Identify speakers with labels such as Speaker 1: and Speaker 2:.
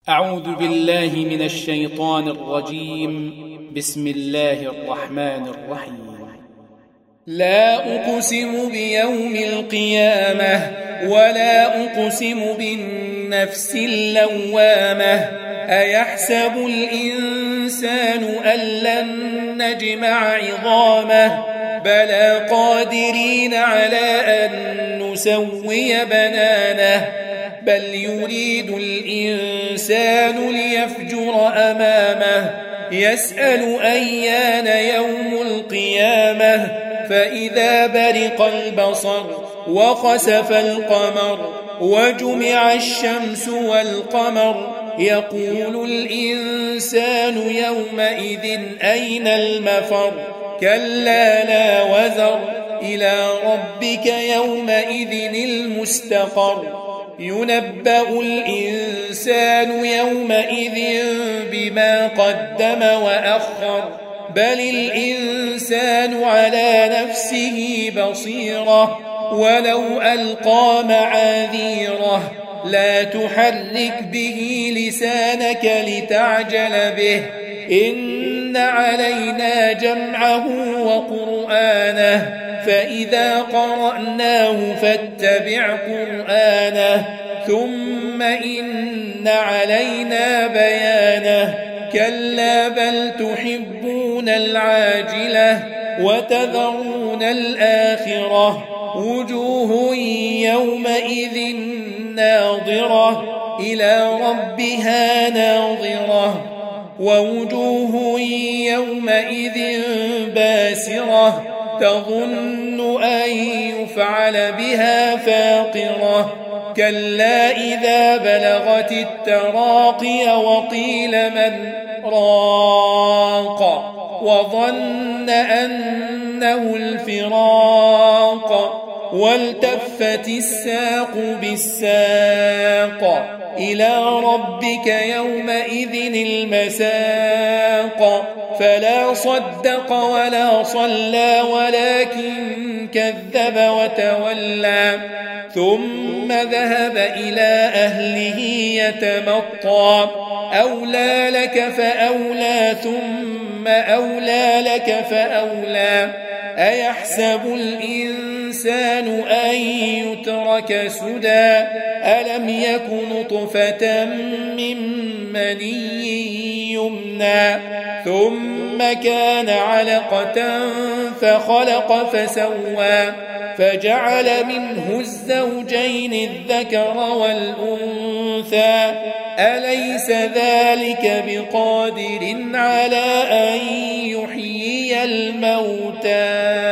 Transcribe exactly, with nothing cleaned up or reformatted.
Speaker 1: أعوذ بالله من الشيطان الرجيم. بسم الله الرحمن الرحيم. لا أقسم بيوم القيامة ولا أقسم بالنفس اللوامة أيحسب الإنسان أن لن نجمع عظامه بلى قادرين على أن نسوي بنانه بل يريد الإنسان ليفجر أمامه يسأل أيان يوم القيامة فإذا برق البصر وخسف القمر وجمع الشمس والقمر يقول الإنسان يومئذ أين المفر كلا لا وزر إلى ربك يومئذ المستقر ينبأ الإنسان يومئذ بما قدم وأخر بل الإنسان على نفسه بصيرة ولو ألقى معاذيره لا تحرك به لسانك لتعجل به إن علينا جمعه وقرآنه فإذا قرأناه فاتبع قرآنه ثم إن علينا بيانه كلا بل تحبون العاجلة وتذرون الآخرة وجوه يومئذ ناظرة إلى ربها ناظرة ووجوه يومئذ باسرة تظن أن يفعل بها فاقرة كلا إذا بلغت التراقي وقيل من راق وظن أنه الفراق والتفت الساق بالساق إلى ربك يومئذ المساق فلا صدق ولا صلى ولكن كذب وتولى ثم ذهب إلى أهله يتمطى أولى لك فأولى ثم أولى لك فأولى أيحسب الإنسان أن يترك سدى ألم يك نطفة من مني يمنى ثم كان علقة فخلق فسوى فجعل منه الزوجين الذكر والأنثى أليس ذلك بقادر على أن يحيي الموتى